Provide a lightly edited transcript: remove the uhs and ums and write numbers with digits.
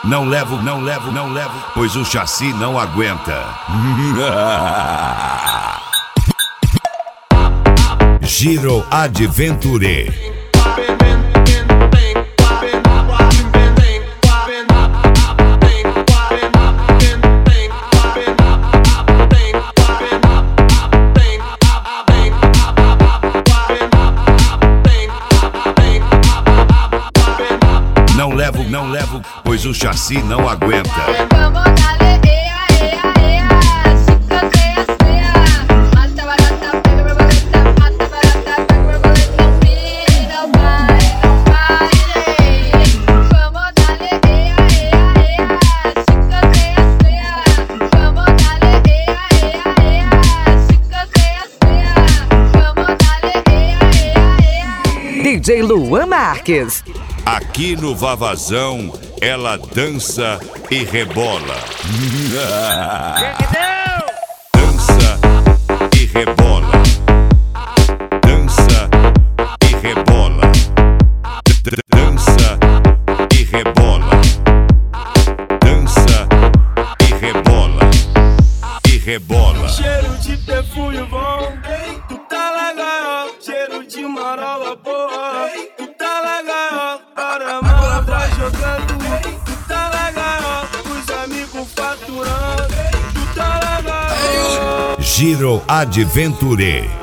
Não levo, pois o chassi não aguenta. Giro Adventure. Não levo, pois o chassi não aguenta. DJ Luan Marques. Aqui no Vavazão, ela dança e rebola. Dança e rebola. Dança e rebola. Dança e rebola. Dança e rebola. E rebola. Cheiro de perfume bom, tu tá legal. Cheiro de marola boa, tu tá legal. Para mala vai jogando, tu tá legal. Os amigos faturando, tu tá legal. Giro Adventure.